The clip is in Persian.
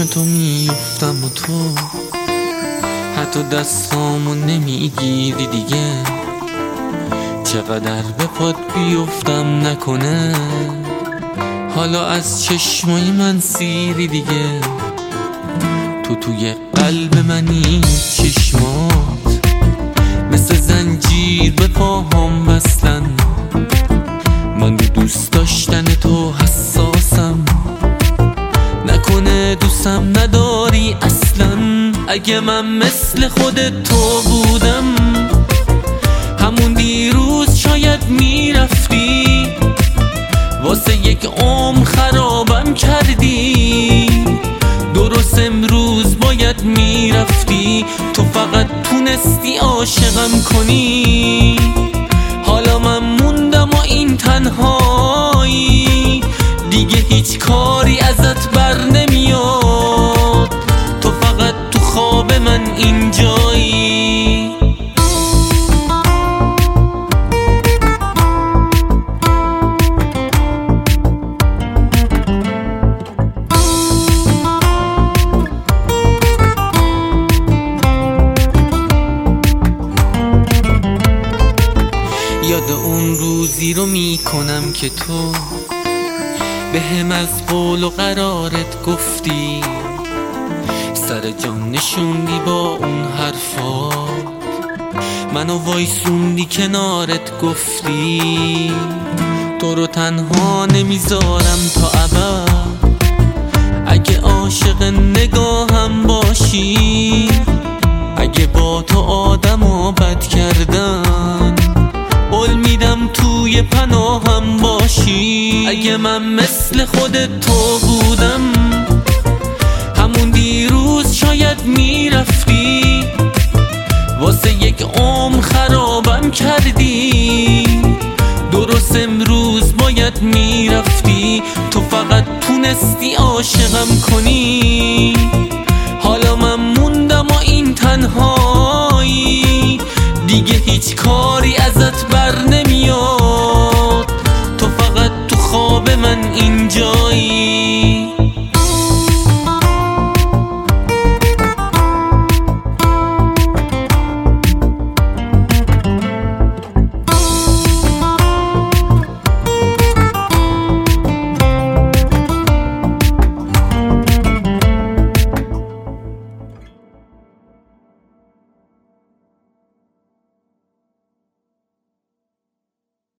تو میفتم و تو حتی دستامو نمیگیری دیگه. چقدر به پات بیفتم نکنه حالا از چشمای من سیری دیگه. تو توی قلب منی، چشمات مثل زنجیر به پاهام بستن. من دوست داشتن تو حساسم، نکنه دوستم نداری اصلا. اگه من مثل خودت تو بودم همون دیروز شاید میرفتی. واسه یک عمر خرابم کردی، درست امروز باید میرفتی. تو فقط تونستی عاشقم کنی، حالا من موندم و این تنهایی. دیگه هیچ کاری ازت بر نمیاد، تو فقط تو خواب من اینجایی. یاد اون روزی رو میکنم که تو به هم از قول و قرارت گفتی، سر جان نشوندی با اون حرفات، منو وایسوندی کنارت گفتی تو رو تنها نمیذارم تا ابد. اگه عاشق نگاهم باشی، اگه با تو آدمو بد کردن، قول میدم توی پناهم باشی. اگه من مثل خودت تو بودم همون دیروز شاید میرفتی. واسه یک عمر خرابم کردی، درست امروز باید میرفتی. تو فقط تونستی عاشقم کنی، حالا من موندم و این تنهایی. دیگه هیچ کاری ازت